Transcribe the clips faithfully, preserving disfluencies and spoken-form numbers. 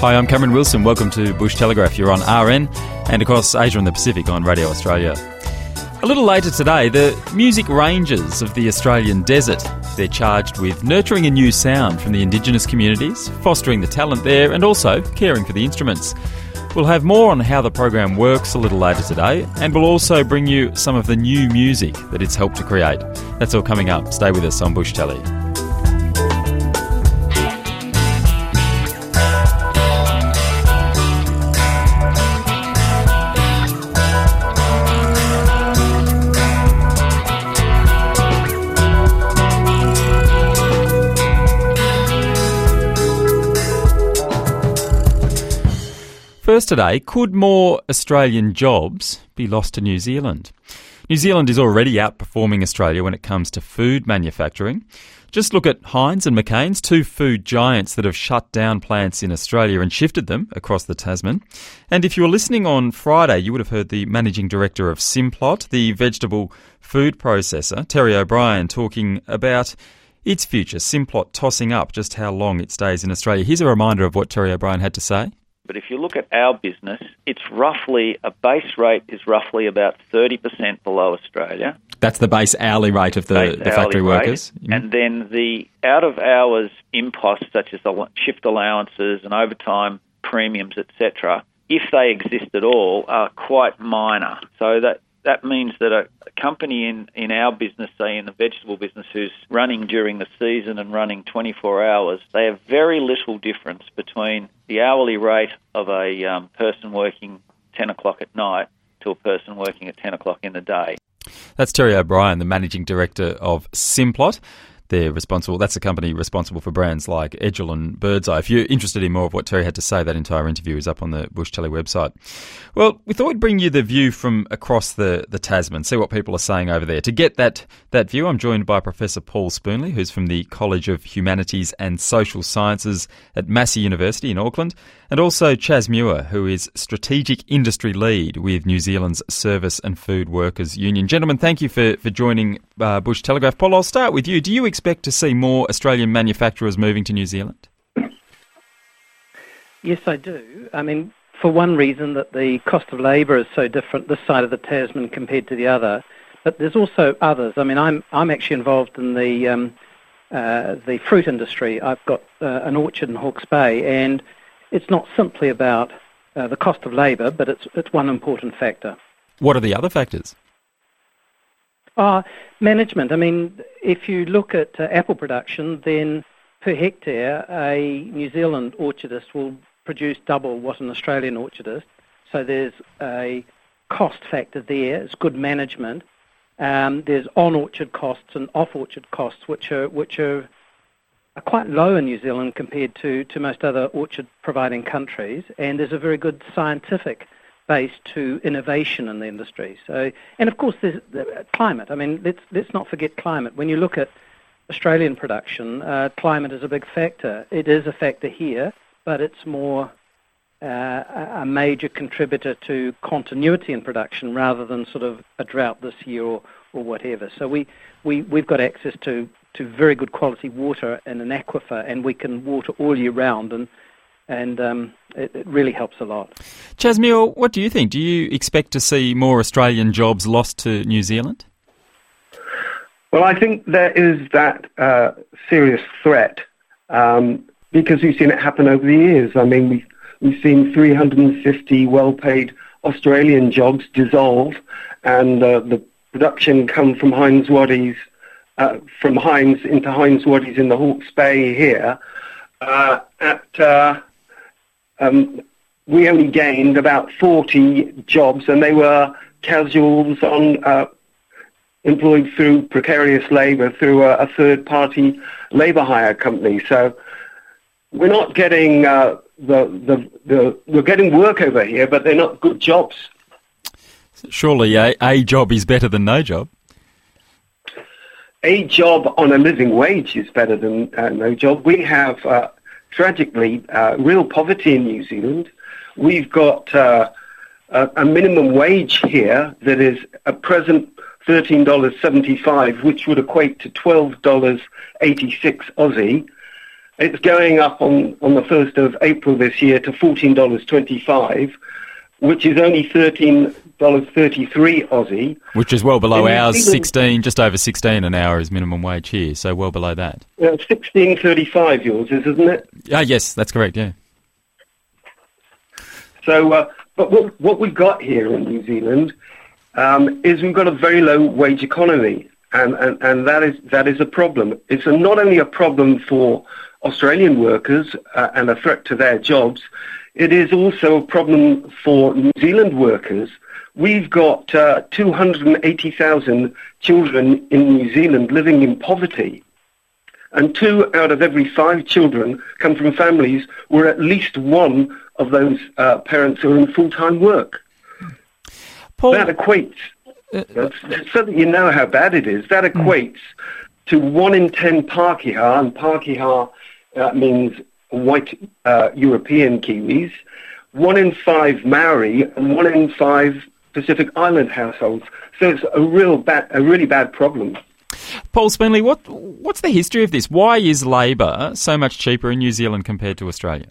Hi, I'm Cameron Wilson. Welcome to Bush Telegraph. You're on R N and across Asia and the Pacific on Radio Australia. A little later today, the music rangers of the Australian desert. They're charged with nurturing a new sound from the Indigenous communities, fostering the talent there and also caring for the instruments. We'll have more on how the program works a little later today, and we'll also bring you some of the new music that it's helped to create. That's all coming up. Stay with us on Bush Telly. First today, could more Australian jobs be lost to New Zealand? New Zealand is already outperforming Australia when it comes to food manufacturing. Just look at Heinz and McCain's, two food giants that have shut down plants in Australia and shifted them across the Tasman. And if you were listening on Friday, you would have heard the managing director of Simplot, the vegetable food processor, Terry O'Brien, talking about its future, Simplot tossing up just how long it stays in Australia. Here's a reminder of what Terry O'Brien had to say. But if you look at our business, it's roughly, a base rate is roughly about thirty percent below Australia. That's the base hourly rate of the, the factory workers. Mm. And then the out-of-hours imposts, such as shift allowances and overtime premiums, et cetera, if they exist at all, are quite minor. So that that means that a, a company in, in our business, say in the vegetable business, who's running during the season and running twenty-four hours, they have very little difference between the hourly rate of a um, person working ten o'clock at night to a person working at ten o'clock in the day. That's Terry O'Brien, the managing director of Simplot. They're responsible. That's the company responsible for brands like Edgell and Birdseye. If you're interested in more of what Terry had to say, that entire interview is up on the Bush Telly website. Well, we thought we'd bring you the view from across the, the Tasman, see what people are saying over there. To get that, that view, I'm joined by Professor Paul Spoonley, who's from the College of Humanities and Social Sciences at Massey University in Auckland, and also Chas Muir, who is Strategic Industry Lead with New Zealand's Service and Food Workers Union. Gentlemen, thank you for, for joining uh, Bush Telegraph. Paul, I'll start with you. Do you expect to see more Australian manufacturers moving to New Zealand? Yes, I do. I mean, for one reason, that the cost of labour is so different this side of the Tasman compared to the other, but there's also others. I mean, I'm I'm actually involved in the um, uh, the fruit industry. I've got uh, an orchard in Hawke's Bay, and it's not simply about uh, the cost of labour, but it's it's one important factor. What are the other factors? Uh, management. I mean, if you look at uh, apple production, then per hectare, a New Zealand orchardist will produce double what an Australian orchardist. So there's a cost factor there. It's good management. Um, there's on-orchard costs and off-orchard costs, which are which are, are quite low in New Zealand compared to, to most other orchard-providing countries. And there's a very good scientific base to innovation in the industry. So, and of course, there's the climate. I mean, let's let's not forget climate. When you look at Australian production, uh, climate is a big factor. It is a factor here, but it's more uh, a major contributor to continuity in production rather than sort of a drought this year or, or whatever. So we, we, we've got access to, to very good quality water in an aquifer, and we can water all year round, and and um, it, it really helps a lot. Chas Muir, what do you think? Do you expect to see more Australian jobs lost to New Zealand? Well, I think there is that uh, serious threat um, because we've seen it happen over the years. I mean, we've, we've seen three hundred fifty well-paid Australian jobs dissolve, and uh, the production come from Heinz Waddies, uh, from Heinz into Heinz Waddies in the Hawke's Bay here. Uh, at uh, um, we only gained about forty jobs, and they were casuals on uh, employed through precarious labour through a, a third-party labour hire company. So we're not getting uh, the, the the we're getting work over here, but they're not good jobs. Surely a, a job is better than no job. A job on a living wage is better than uh, no job. We have, uh, tragically, uh, real poverty in New Zealand. We've got uh, a, a minimum wage here that is at present thirteen dollars seventy-five, which would equate to twelve dollars eighty-six Aussie. It's going up on, on the first of April this year to fourteen dollars twenty-five, which is only thirteen dollars thirty-three Aussie. Which is well below In New ours, Zealand- sixteen, just over sixteen an hour is minimum wage here, so well below that. Uh, sixteen thirty-five yours is, isn't it? Ah, yes, that's correct, yeah. So, uh, but what, what we've got here in New Zealand um, is we've got a very low wage economy, and, and, and that is that is a problem. It's a, not only a problem for Australian workers uh, and a threat to their jobs, it is also a problem for New Zealand workers. We've got uh, two hundred eighty thousand children in New Zealand living in poverty, and two out of every five children come from families where at least one of those uh, parents are in full-time work. Paul, That equates, uh, so that you know how bad it is, that equates to one in ten Pākehā, and Pākehā uh, means white uh, European Kiwis, one in five Maori, and one in five Pacific Island households. So it's a real bad, a really bad problem. Paul Spinley, what what's the history of this? Why is labour so much cheaper in New Zealand compared to Australia?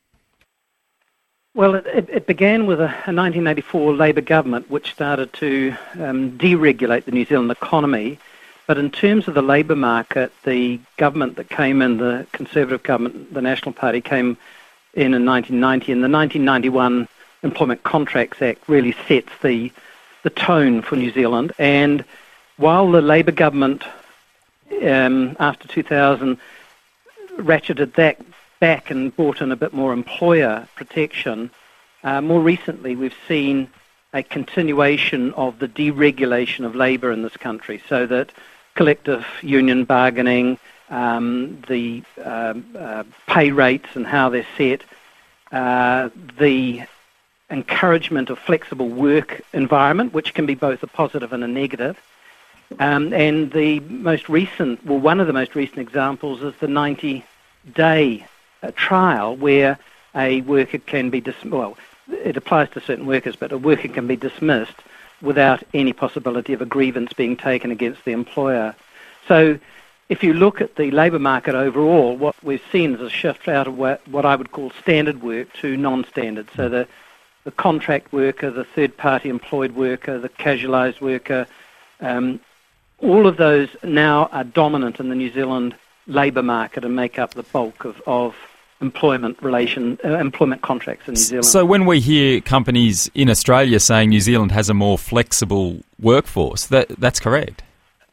Well, it, it, it began with a, a nineteen eighty-four Labor government which started to um, deregulate the New Zealand economy. But in terms of the labour market, the government that came in, the Conservative government, the National Party, came in in nineteen ninety, and the nineteen ninety-one Employment Contracts Act really sets the the tone for New Zealand. And while the Labor government, um, after two thousand, ratcheted that back and brought in a bit more employer protection, uh, more recently we've seen a continuation of the deregulation of labour in this country, so that collective union bargaining, um, the uh, uh, pay rates and how they're set, uh, the encouragement of flexible work environment, which can be both a positive and a negative. Um, and the most recent, well, one of the most recent examples is the ninety-day uh, trial where a worker can be, dis- well, it applies to certain workers, but a worker can be dismissed without any possibility of a grievance being taken against the employer. So if you look at the labour market overall, what we've seen is a shift out of what, what I would call standard work to non-standard. So the, the contract worker, the third-party employed worker, the casualised worker, um, all of those now are dominant in the New Zealand labour market and make up the bulk of, of employment relation uh, employment contracts in New Zealand. So when we hear companies in Australia saying New Zealand has a more flexible workforce, that that's correct?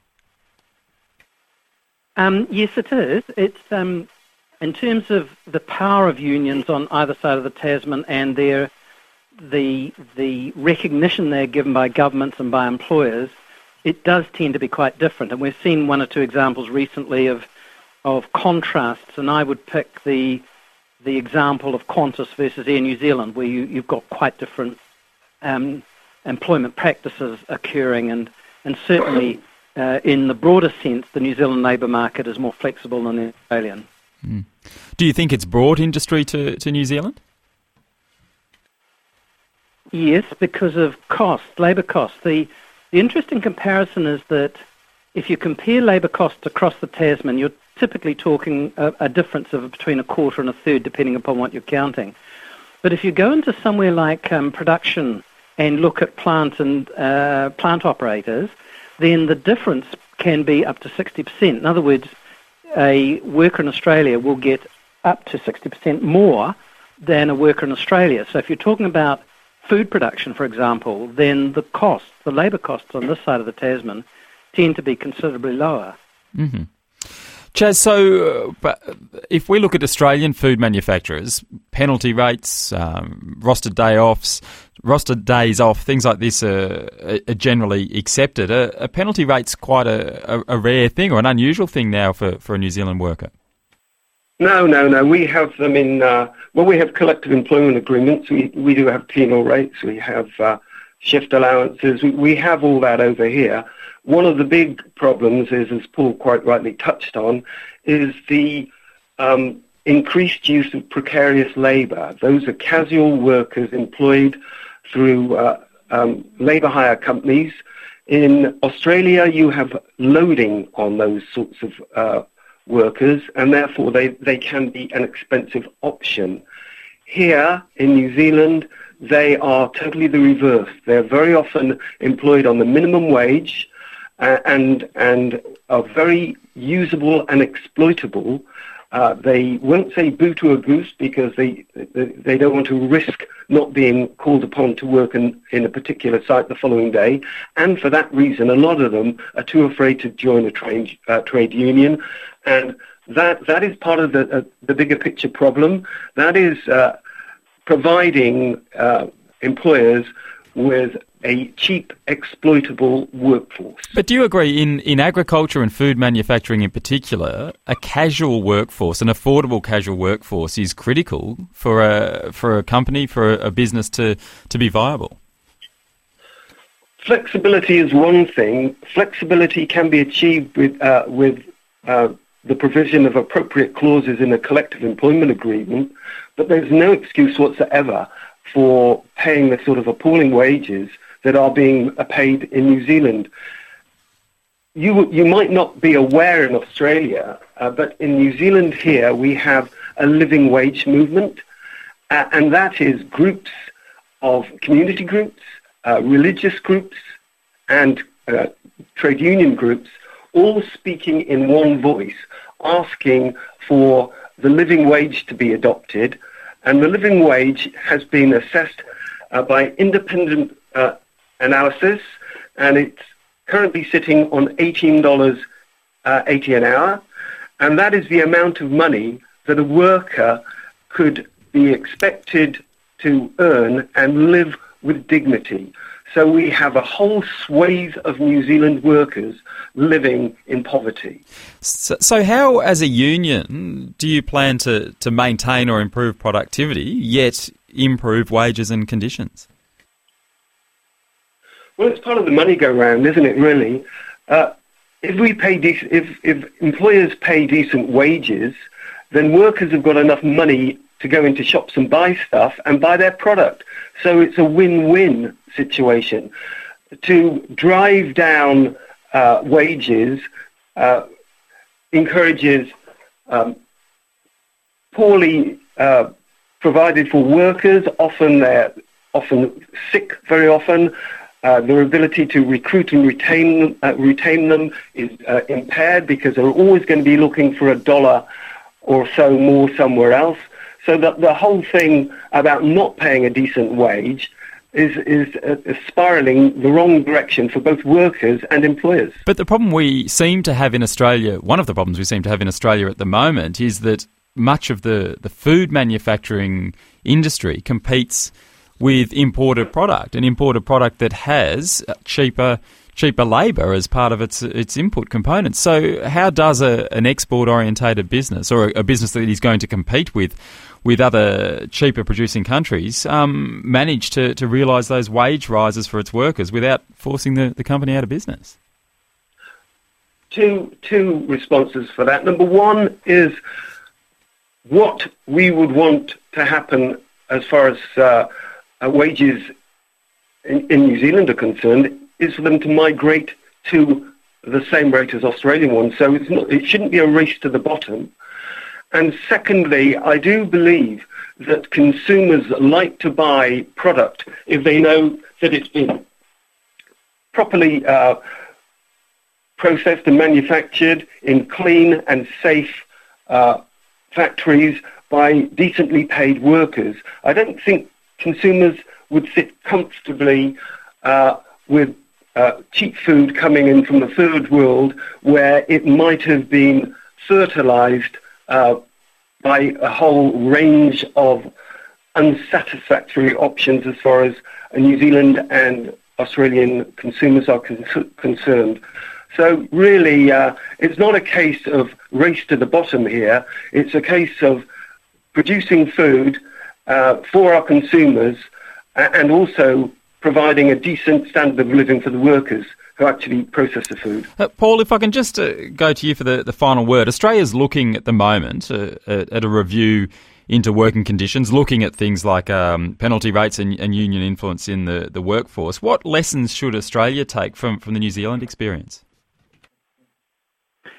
Um, yes, it is. It's um, in terms of the power of unions on either side of the Tasman and their the the recognition they're given by governments and by employers, it does tend to be quite different. And we've seen one or two examples recently of of contrasts, and I would pick the the example of Qantas versus Air New Zealand, where you, you've got quite different um, employment practices occurring, and, and certainly uh, in the broader sense, the New Zealand labour market is more flexible than the Australian. Mm. Do you think it's brought industry to, to New Zealand? Yes, because of cost, labour costs. The, the interesting comparison is that if you compare labour costs across the Tasman, you're typically talking a, a difference of between a quarter and a third, depending upon what you're counting. But if you go into somewhere like um, production and look at plant and uh, plant operators, then the difference can be up to sixty percent. In other words, a worker in Australia will get up to sixty percent more than a worker in Australia. So if you're talking about food production, for example, then the costs, the labour costs on this side of the Tasman, tend to be considerably lower. Mm-hmm. Chaz, so uh, if we look at Australian food manufacturers, penalty rates, um, rostered day offs, rostered days off, things like this are, are generally accepted. Are, are penalty rates quite a, a, a rare thing or an unusual thing now for, for a New Zealand worker? No, no, no. We have them in, uh, well, we have collective employment agreements. We, we do have penal rates. We have uh, shift allowances. We, we have all that over here. One of the big problems is, as Paul quite rightly touched on, is the um, increased use of precarious labour. Those are casual workers employed through uh, um, labour hire companies. In Australia, you have loading on those sorts of uh, workers, and therefore they, they can be an expensive option. Here in New Zealand, they are totally the reverse. They're very often employed on the minimum wage uh, and and are very usable and exploitable. Uh, they won't say boo to a goose because they, they they don't want to risk not being called upon to work in, in a particular site the following day. And for that reason, a lot of them are too afraid to join a trade, uh, trade union. And that that is part of the, uh, the bigger picture problem. That is uh, providing uh, employers with a cheap, exploitable workforce. But do you agree, in, in agriculture and food manufacturing in particular, a casual workforce, an affordable casual workforce is critical for a for a company, for a, a business to, to be viable? Flexibility is one thing. Flexibility can be achieved with uh, with uh, the provision of appropriate clauses in a collective employment agreement, but there's no excuse whatsoever for paying the sort of appalling wages that are being paid in New Zealand. You you might not be aware in Australia, uh, but in New Zealand here we have a living wage movement, uh, and that is groups of community groups, uh, religious groups, and uh, trade union groups, all speaking in one voice, asking for the living wage to be adopted. And the living wage has been assessed uh, by independent uh, analysis, and it's currently sitting on eighteen dollars eighty an hour, and that is the amount of money that a worker could be expected to earn and live with dignity. So we have a whole swathe of New Zealand workers living in poverty. So, so how, as a union, do you plan to, to maintain or improve productivity, yet improve wages and conditions? Well, it's part of the money go round, isn't it, really? Uh, if we pay dec- if, if employers pay decent wages, then workers have got enough money to go into shops and buy stuff and buy their product. So it's a win-win situation. To drive down uh, wages uh, encourages um, poorly uh, provided for workers. Often they're often sick. Very often, uh, their ability to recruit and retain uh, retain them is uh, impaired because they're always going to be looking for a dollar or so more somewhere else. So that the whole thing about not paying a decent wage is is uh, spiralling the wrong direction for both workers and employers. But the problem we seem to have in Australia, one of the problems we seem to have in Australia at the moment, is that much of the, the food manufacturing industry competes with imported product, an imported product that has cheaper cheaper labour as part of its its input components. So how does a, an export-orientated business, or a, a business that is going to compete with with other cheaper producing countries, um, manage to, to realise those wage rises for its workers without forcing the, the company out of business? Two two responses for that. Number one is what we would want to happen as far as uh, uh, wages in, in New Zealand are concerned is for them to migrate to the same rate as Australian ones. So it's not, it shouldn't be a race to the bottom. And secondly, I do believe that consumers like to buy product if they know that it's been properly uh, processed and manufactured in clean and safe uh, factories by decently paid workers. I don't think consumers would sit comfortably uh, with uh, cheap food coming in from the third world where it might have been fertilized Uh, by a whole range of unsatisfactory options as far as New Zealand and Australian consumers are con- concerned. So really, uh, it's not a case of race to the bottom here. It's a case of producing food uh, for our consumers and also providing a decent standard of living for the workers who actually process the food. Uh, Paul, if I can just uh, go to you for the, the final word. Australia's looking at the moment uh, at, at a review into working conditions, looking at things like um, penalty rates and, and union influence in the, the workforce. What lessons should Australia take from, from the New Zealand experience?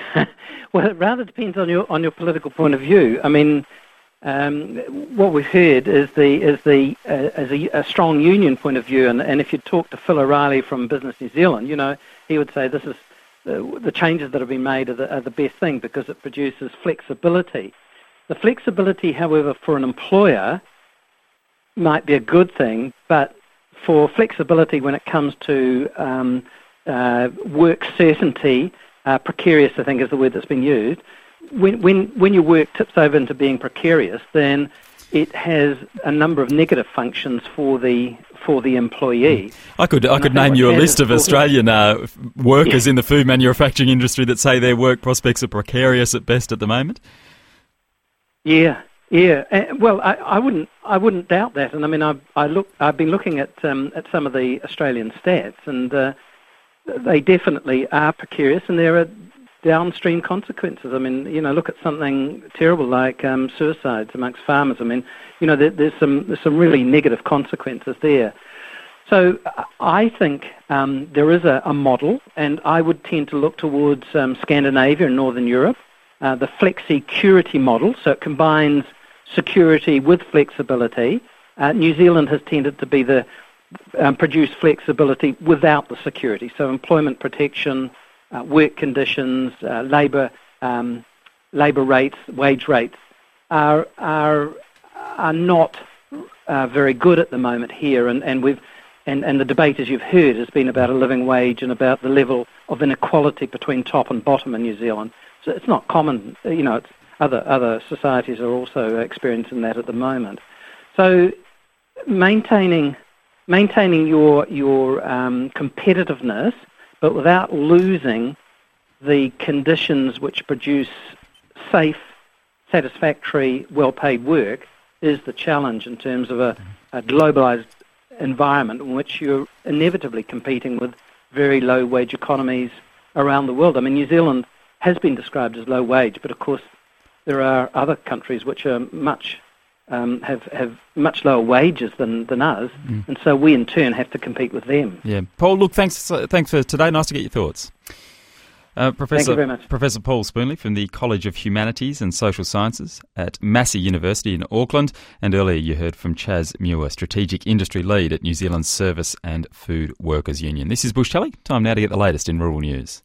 well, it rather depends on your on your political point of view. I mean, um, what we've heard is the is the uh, is a, a strong union point of view, and, and if you talk to Phil O'Reilly from Business New Zealand, you know, he would say this is uh, the changes that have been made are the, are the best thing because it produces flexibility. The flexibility, however, for an employer might be a good thing, but for flexibility when it comes to um, uh, work certainty, uh, precarious I think is the word that's been used, when, when, when your work tips over into being precarious, then it has a number of negative functions for the for the employee. I could I and could I name you a list of talking, Australian uh, workers yeah. in the food manufacturing industry that say their work prospects are precarious at best at the moment. Yeah. Yeah, uh, well, I, I wouldn't, I wouldn't doubt that. And I mean, I've, I look, I've been looking at um, at some of the Australian stats, and uh, they definitely are precarious, and there are downstream consequences. I mean, you know, look at something terrible like um, suicides amongst farmers. I mean, you know, there, there's some there's some really negative consequences there. So I think um, there is a, a model, and I would tend to look towards um, Scandinavia and Northern Europe, uh, the flexicurity model. So it combines security with flexibility. Uh, New Zealand has tended to be the um, produce flexibility without the security. So employment protection, uh, work conditions, uh, labour um, labour rates, wage rates are are are not uh, very good at the moment here. And and we've and, and the debate, as you've heard, has been about a living wage and about the level of inequality between top and bottom in New Zealand. So it's not common, you know. It's Other other societies are also experiencing that at the moment. So maintaining maintaining your your um, competitiveness, but without losing the conditions which produce safe, satisfactory, well-paid work is the challenge in terms of a, a globalised environment in which you're inevitably competing with very low-wage economies around the world. I mean, New Zealand has been described as low wage, but of course there are other countries which are much um, have have much lower wages than, than us, mm. and so we in turn have to compete with them. Yeah, Paul. Look, thanks uh, thanks for today. Nice to get your thoughts, uh, Professor. Thank you very much, Professor Paul Spoonley from the College of Humanities and Social Sciences at Massey University in Auckland, and earlier you heard from Chas Muir, Strategic Industry Lead at New Zealand's Service and Food Workers Union. This is Bush Telly. Time now to get the latest in rural news.